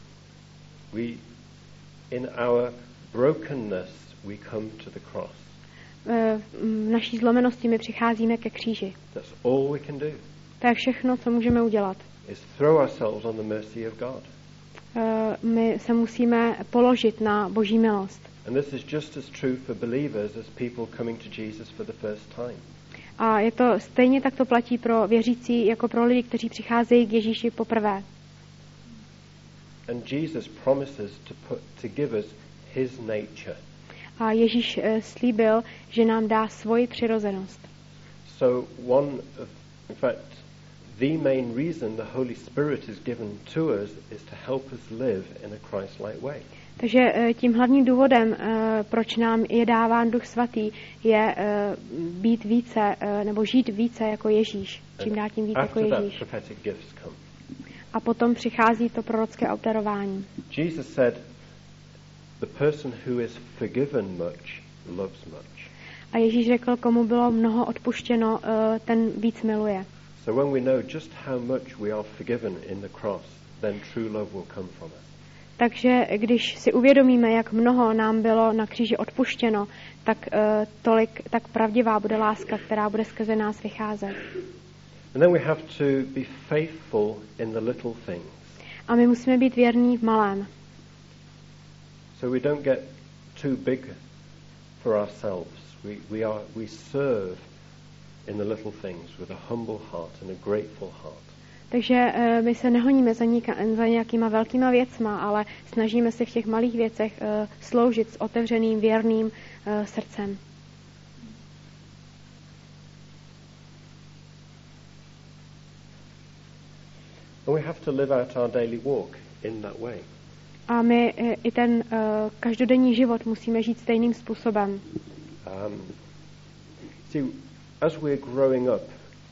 In our brokenness, we come to the cross. V naší zlomenosti my přicházíme ke kříži. That's all we can do. To je všechno, co můžeme udělat. Is throw ourselves on the mercy of God. My se musíme položit na Boží milost. And this is just as true for believers as people coming to Jesus for the first time. A je to stejně tak to platí pro věřící jako pro lidi, kteří přicházejí k Ježíši poprvé. And Jesus promises to give us his nature. A Ježíš slíbil, že nám dá svoji přirozenost. So in fact, the main reason the Holy Spirit is given to us is to help us live in a Christ-like way. Takže tím hlavním důvodem, proč nám je dáván Duch Svatý, je být více, nebo žít více jako Ježíš. Čím dál tím víc jako Ježíš. A potom přichází to prorocké obdarování. Jesus said, the person who is forgiven much loves much. A Ježíš řekl, komu bylo mnoho odpuštěno, ten víc miluje. So when we know just how much we are forgiven in the cross, then true love will come from us. Takže když si uvědomíme, jak mnoho nám bylo na kříži odpuštěno, tak pravdivá bude láska, která bude skrze nás vycházet. And then we have to be faithful in the little things. A my musíme být věrní v malém. So we don't get too big for ourselves. We serve in the little things with a humble heart and a grateful heart. Takže my se nehoníme za nějakýma velkýma věcma, ale snažíme se v těch malých věcech sloužit s otevřeným, věrným srdcem. And we have to live out our daily walk in that way. A my i ten každodenní život musíme žít stejným způsobem. See, as we're growing up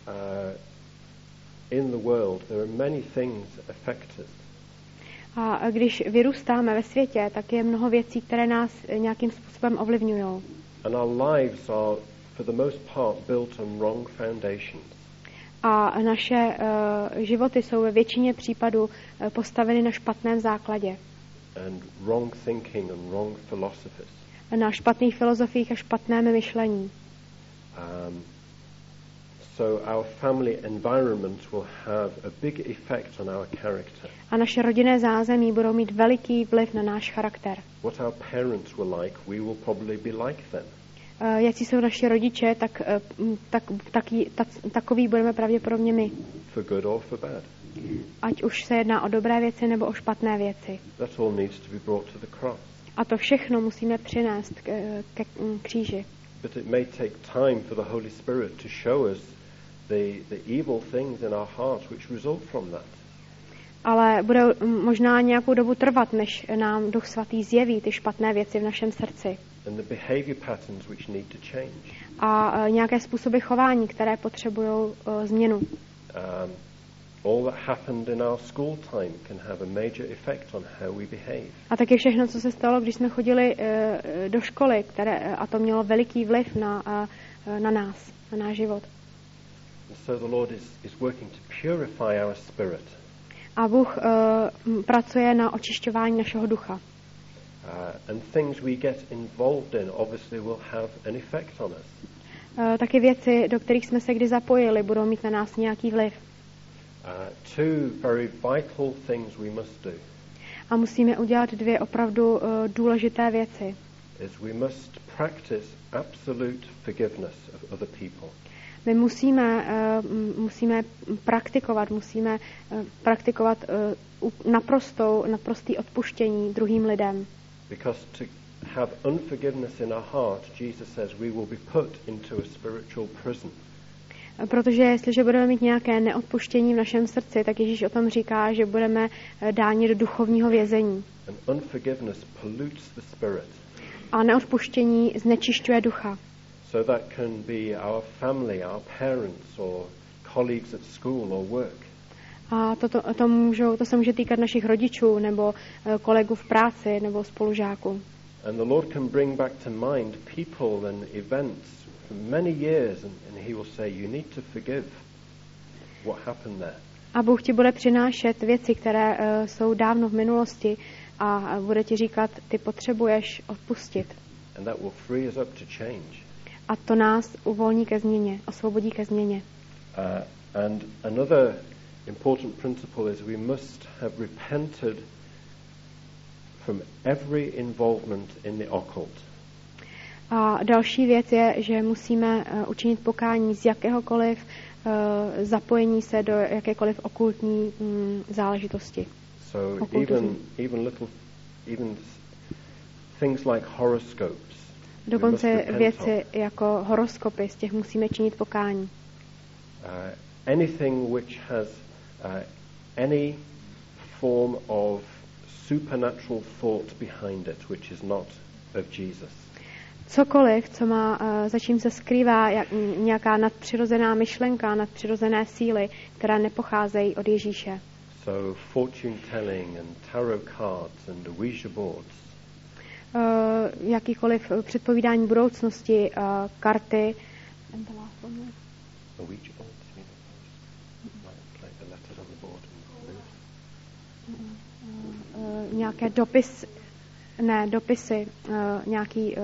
in the world, there are many things affect us. A když vyrůstáme ve světě, tak je mnoho věcí, které nás nějakým způsobem ovlivňují. And our lives are, for the most part, built on wrong foundations. A naše životy jsou ve většině případů postaveny na špatném základě. And wrong thinking and wrong philosophies. Na špatných filozofiích a špatném myšlení. So our family environment will have a big effect on our character. A naše rodinné zázemí budou mít veliký vliv na náš charakter. What our parents were like, we will probably be like them. Jaký jsou naši rodiče, takový budeme pravděpodobně my. For good or for bad. Ať už se jedná o dobré věci nebo o špatné věci. That all needs to be brought to the cross. A to všechno musíme přinést ke kříži. But it may take time for the Holy Spirit to show us the evil things in our hearts which result from that. Ale bude možná nějakou dobu trvat, než nám Duch Svatý zjeví ty špatné věci v našem srdci. And the behavior patterns which need to change. A nějaké způsoby chování, které potřebují změnu. All that happened in our school time can have a major effect on how we behave. A taky všechno, co se stalo, když jsme chodili do školy, a to mělo veliký vliv na nás, na náš život. And so the Lord is working to purify our spirit. A Bůh pracuje na očišťování našeho ducha. And things we get involved in obviously will have an effect on us. Taky věci, do kterých jsme se kdy zapojili, budou mít na nás nějaký vliv. Two very vital things we must do. A musíme udělat dvě opravdu důležité věci. Is we must practice absolute forgiveness of other people. My musíme praktikovat naprostý odpuštění druhým lidem. Because to have unforgiveness in our heart, Jesus says we will be put into a spiritual prison. Protože jestliže budeme mít nějaké neodpuštění v našem srdci, tak Ježíš o tom říká, že budeme dáni do duchovního vězení. And unforgiveness pollutes the spirit. A neodpuštění znečišťuje ducha. So that can be our family, our parents, or colleagues at school or work. A to se může týkat našich rodičů, nebo kolegů v práci, nebo spolužáků. And the Lord can bring back to mind people and events for many years, and He will say, you need to forgive what happened there. A Bůh ti bude přinášet věci, které jsou dávno v minulosti, a bude ti říkat, ty potřebuješ odpustit. And that will free us up to change. A to nás uvolní ke změně, osvobodí ke změně. And another important principle is we must have repented from every involvement in the occult. A další věc je, že musíme učinit pokání z jakéhokoliv zapojení se do jakékoliv okultní záležitosti. So even things like horoscopes. Dokonce věci jako horoskopy, z těch musíme činit pokání. Anything which has any form of supernatural thought behind it, which is not of Jesus. Cokoliv, co má, za čím se skrývá nějaká nadpřirozená myšlenka, nadpřirozené síly, které nepocházejí od Ježíše. So fortune telling and tarot cards and Ouija boards. Jakýkoliv předpovídání budoucnosti, karty. Ouija boards, like the letters on the board. Nějaké dopisy, nějaký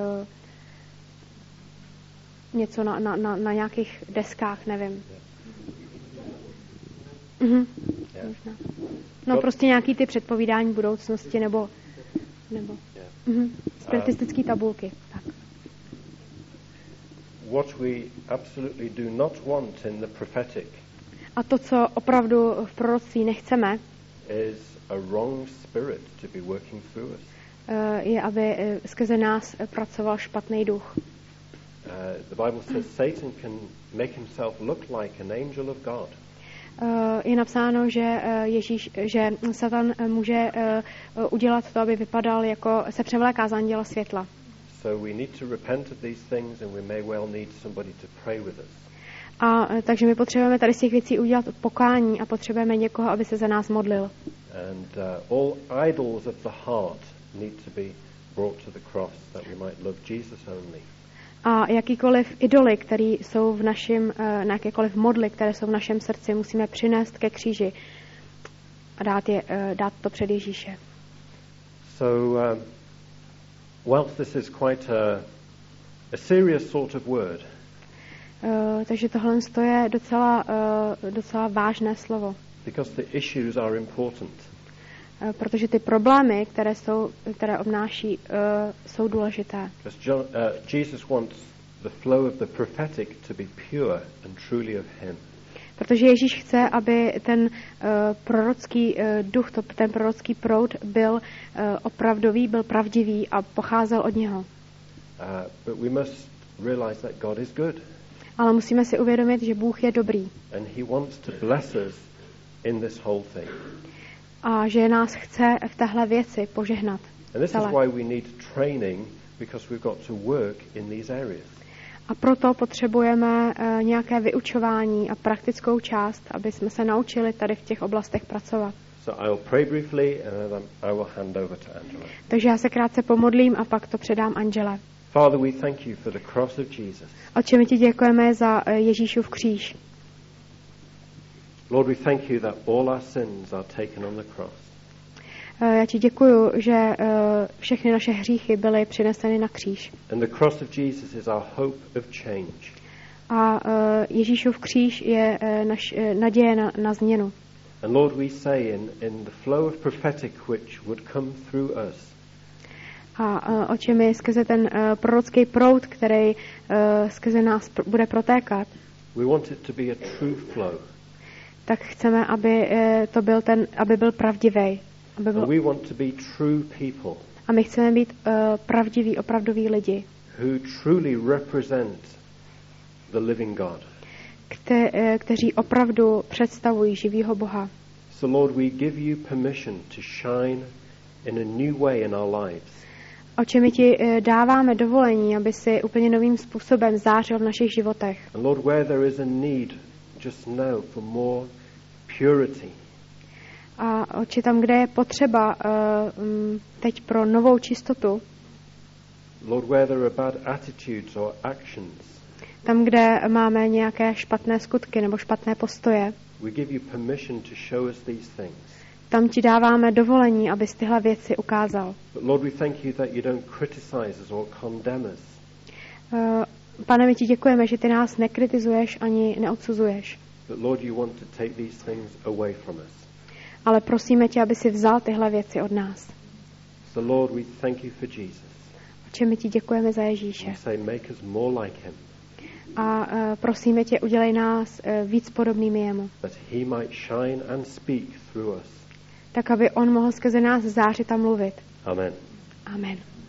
něco na nějakých deskách, nevím. Yeah. Možná. No prostě nějaký ty předpovídání budoucnosti nebo spiritistické tabulky. Tak. What we absolutely do not want in the prophetic. A to, co opravdu v proroctví nechceme, is a wrong spirit to be working through us. Je, aby skrze nás pracoval špatný duch. The Bible says Satan can make himself look like an angel of God. je napsáno, že Satan může udělat to, aby vypadal jako se převléká z anděla světla. So we need to repent of these things and we may well need somebody to pray with us. A takže my potřebujeme tady z těch věcí udělat pokání a potřebujeme někoho, aby se za nás modlil. And all idols of the heart need to be brought to the cross that we might love Jesus only. A jakýkoliv idoly, které jsou v našem, na jakékoliv modly, které jsou v našem srdci, musíme přinést ke kříži a dát to před Ježíše. So, whilst this is quite a serious sort of word, takže tohle je docela vážné slovo. because the issues are important. Protože ty problémy, které obnáší, jsou důležité. Jesus wants the flow of the prophetic to be pure and truly of him. Protože Ježíš chce, aby ten prorocký duch, ten prorocký proud byl opravdový, byl pravdivý a pocházel od něho. But we must realize that God is good. Ale musíme si uvědomit, že Bůh je dobrý. And he wants to bless us in this whole thing. A že nás chce v téhle věci požehnat. And this is why we need training, because we've got to work in these areas. A proto potřebujeme nějaké vyučování a praktickou část, aby jsme se naučili tady v těch oblastech pracovat. So I'll pray briefly and then I will hand over to Angela. Takže já se krátce pomodlím a pak to předám Angele. Father, we thank you for the cross of Jesus. Otče, my ti děkujeme za Ježíšův kříž. Lord, we thank you that all our sins are taken on the cross. Já ti děkuju, že všechny naše hříchy byly přineseny na kříž. And the cross of Jesus is our hope of change. A Ježíšův kříž je naděje na změnu. And Lord, we say in the flow of prophetic which would come through us. A Otče, my skrze ten prorocký proud, který skrze nás bude protékat, We want it to be a true flow. tak chceme, aby byl pravdivý. And we want to be true people A my chceme být pravdiví, opravdoví lidi, who truly represent the living God. kteří opravdu představují živýho Boha. So Lord, we give you permission to shine in a new way in our lives. Otče, my ti dáváme dovolení, aby si úplně novým způsobem zářil v našich životech. And Lord, where there is a need just now for more purity, A Otče, tam, kde je potřeba teď pro novou čistotu, Lord, where there are bad attitudes or actions, tam, kde máme nějaké špatné skutky nebo špatné postoje, we give you permission to show us these things. tam ti dáváme dovolení, abys tyhle věci ukázal. But Lord, we thank you that you don't criticize us or condemn us. Pane, my ti děkujeme, že ty nás nekritizuješ ani neodsuzuješ. But Lord, you want to take these things away from us. Ale prosíme tě, aby si vzal tyhle věci od nás. So Lord, we thank you for Jesus. Otče, my ti děkujeme za Ježíše. We say, make us more like him, A prosíme tě, udělej nás víc podobnými jemu. that he might shine and speak through us. Tak, aby on mohl skrze nás zářit a mluvit. Amen. Amen.